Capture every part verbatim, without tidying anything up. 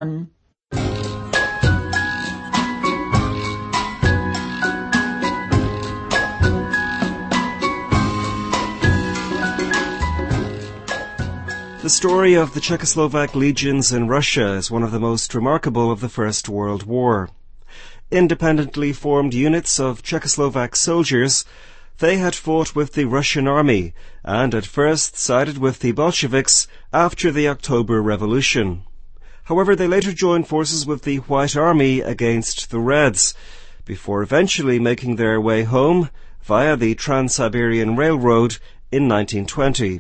The story of the Czechoslovak legions in Russia is one of the most remarkable of the First World War. Independently formed units of Czechoslovak soldiers, they had fought with the Russian army and at first sided with the Bolsheviks after the October Revolution. However, they later joined forces with the White Army against the Reds, before eventually making their way home via the Trans-Siberian Railroad in nineteen twenty.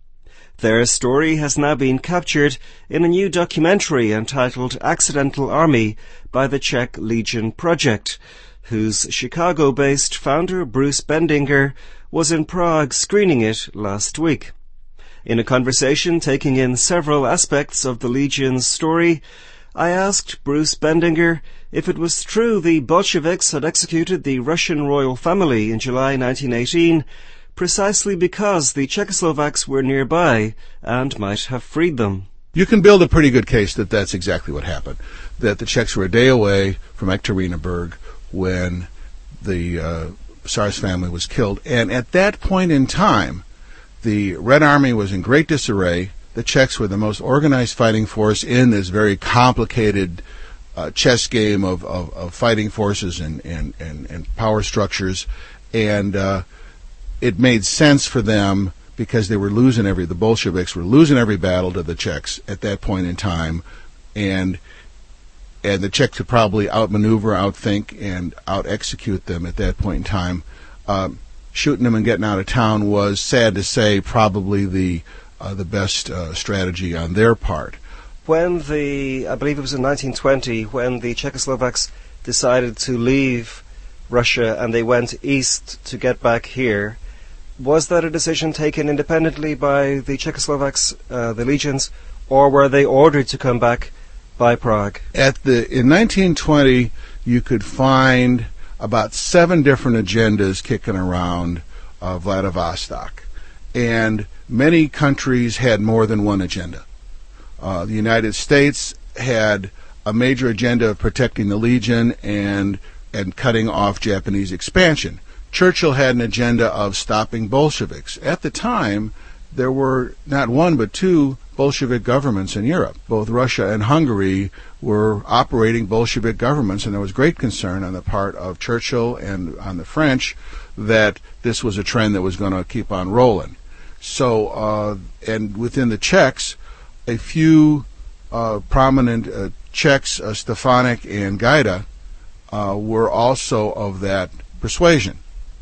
Their story has now been captured in a new documentary entitled Accidental Army by the Czech Legion Project, whose Chicago-based founder Bruce Bendinger was in Prague screening it last week. In a conversation taking in several aspects of the Legion's story, I asked Bruce Bendinger if it was true the Bolsheviks had executed the Russian royal family in July nineteen eighteen precisely because the Czechoslovaks were nearby and might have freed them. You can build a pretty good case that that's exactly what happened, that the Czechs were a day away from Ekaterinburg when the uh, Tsar's family was killed. And at that point in time, the Red Army was in great disarray. The Czechs were the most organized fighting force in this very complicated uh, chess game of, of, of fighting forces and, and, and, and power structures. And uh, it made sense for them because they were losing every, the Bolsheviks were losing every battle to the Czechs at that point in time. And and the Czechs could probably outmaneuver, outthink, and out-execute them at that point in time. Um, shooting them and getting out of town was, sad to say, probably the uh, the best uh, strategy on their part. When the, I believe it was in nineteen twenty, when the Czechoslovaks decided to leave Russia and they went east to get back here, was that a decision taken independently by the Czechoslovaks, uh, the legions, or were they ordered to come back by Prague? At the in nineteen twenty, you could find about seven different agendas kicking around uh, Vladivostok, and many countries had more than one agenda. Uh, the United States had a major agenda of protecting the Legion and and cutting off Japanese expansion. Churchill had an agenda of stopping Bolsheviks. At the time, there were not one but two Bolshevik governments in Europe. Both Russia and Hungary were operating Bolshevik governments, and there was great concern on the part of Churchill and on the French that this was a trend that was going to keep on rolling. So, uh, and within the Czechs, a few uh, prominent uh, Czechs, uh, Stefanik and Gaida, uh, were also of that persuasion.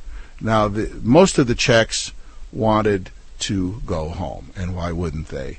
Now, the, most of the Czechs wanted to go home, and why wouldn't they?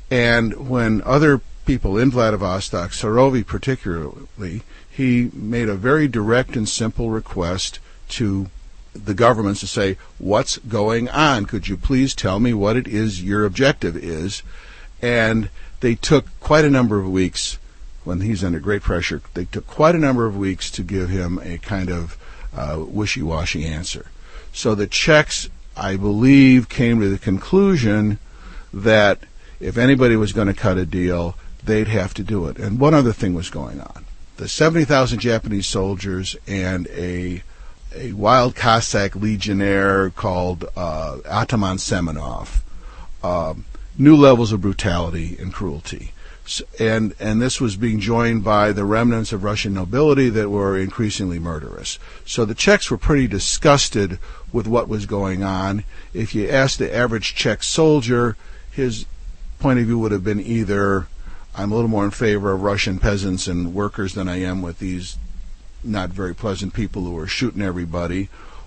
And when other people in Vladivostok, Surovi particularly, he made a very direct and simple request to the governments to say, what's going on? Could you please tell me what it is your objective is? And they took quite a number of weeks, when he's under great pressure, they took quite a number of weeks to give him a kind of uh, wishy-washy answer. So the Czechs, I believe, came to the conclusion that if anybody was going to cut a deal, they'd have to do it. And one other thing was going on. The seventy thousand Japanese soldiers and a a wild Cossack legionnaire called uh, Ataman Semenov, uh, new levels of brutality and cruelty. So, and and this was being joined by the remnants of Russian nobility that were increasingly murderous. So the Czechs were pretty disgusted with what was going on. If you asked the average Czech soldier, his point of view would have been either, I'm a little more in favor of Russian peasants and workers than I am with these not very pleasant people who are shooting everybody,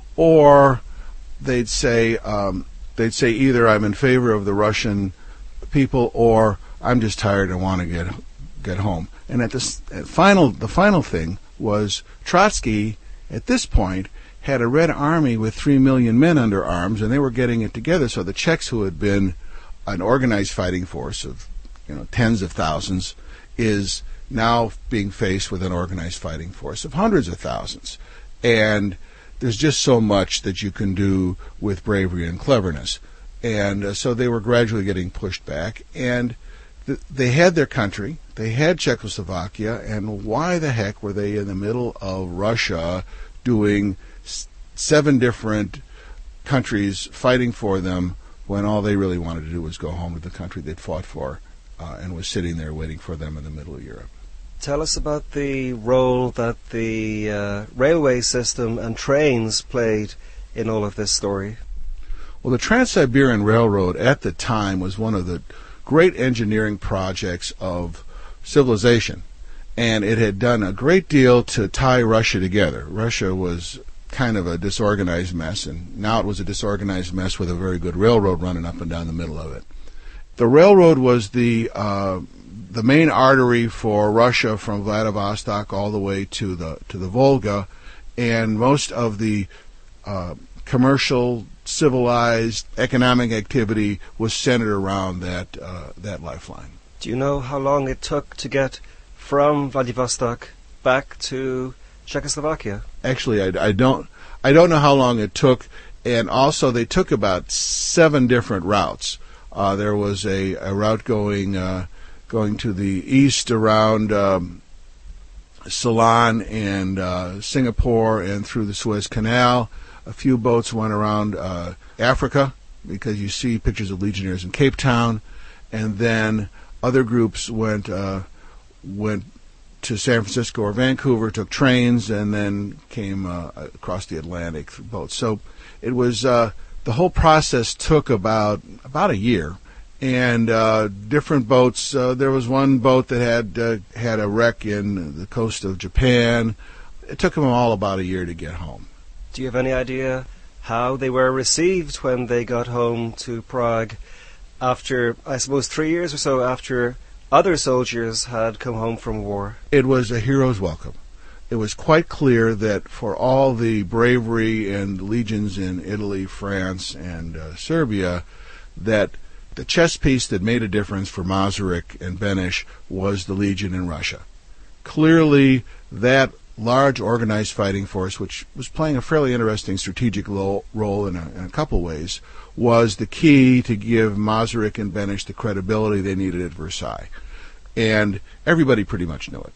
or they'd say um, they'd say either I'm in favor of the Russian people or I'm just tired and want to get get home. And at this at final, the final thing was Trotsky at this point had a Red Army with three million men under arms, and they were getting it together. So the Czechs, who had been an organized fighting force of you know tens of thousands, is now being faced with an organized fighting force of hundreds of thousands. And there's just so much that you can do with bravery and cleverness. And uh, so they were gradually getting pushed back. And th- they had their country, they had Czechoslovakia, and why the heck were they in the middle of Russia doing s- seven different countries fighting for them when all they really wanted to do was go home to the country they'd fought for uh, and was sitting there waiting for them in the middle of Europe? Tell us about the role that the uh, railway system and trains played in all of this story. Well, the Trans-Siberian Railroad at the time was one of the great engineering projects of civilization, and it had done a great deal to tie Russia together. Russia was kind of a disorganized mess, and now it was a disorganized mess with a very good railroad running up and down the middle of it. The railroad was the uh, the main artery for Russia from Vladivostok all the way to the to the Volga, and most of the uh, commercial, civilized, economic activity was centered around that uh, that lifeline. Do you know how long it took to get from Vladivostok back to Czechoslovakia? Actually, I, I don't I don't know how long it took, and also they took about seven different routes. Uh, there was a, a route going uh, going to the east around um, Ceylon and uh, Singapore and through the Suez Canal. A few boats went around uh, Africa, because you see pictures of legionnaires in Cape Town, and then other groups went uh, went to San Francisco or Vancouver, took trains, and then came uh, across the Atlantic through boats. So it was uh, the whole process took about about a year, and uh, different boats. Uh, there was one boat that had uh, had a wreck in the coast of Japan. It took them all about a year to get home. Do you have any idea how they were received when they got home to Prague after, I suppose, three years or so after other soldiers had come home from war? It was a hero's welcome. It was quite clear that for all the bravery and legions in Italy, France, and uh, Serbia, that the chess piece that made a difference for Masaryk and Beneš was the Legion in Russia. Clearly, that large organized fighting force, which was playing a fairly interesting strategic lo- role in a, in a couple ways, was the key to give Masaryk and Beneš the credibility they needed at Versailles. And everybody pretty much knew it.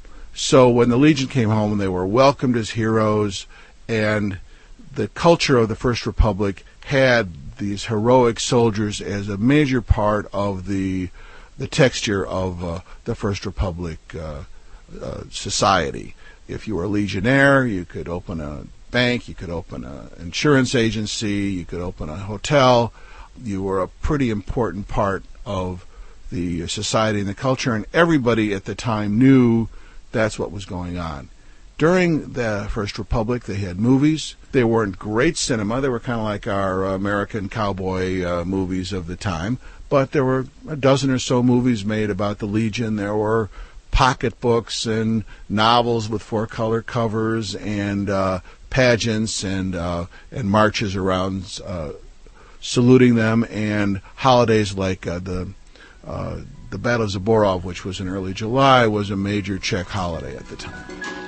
So when the Legion came home, they were welcomed as heroes, and the culture of the First Republic had these heroic soldiers as a major part of the the texture of uh, the First Republic uh, uh, society. If you were a legionnaire, you could open a bank, you could open an insurance agency, you could open a hotel. You were a pretty important part of the society and the culture, and everybody at the time knew that's what was going on. During the First Republic, they had movies. They weren't great cinema. They were kind of like our American cowboy uh, movies of the time, but there were a dozen or so movies made about the Legion. There were pocketbooks and novels with four-color covers, and uh, pageants and uh, and marches around uh, saluting them, and holidays like uh, the uh, the Battle of Zaborov, which was in early July, was a major Czech holiday at the time.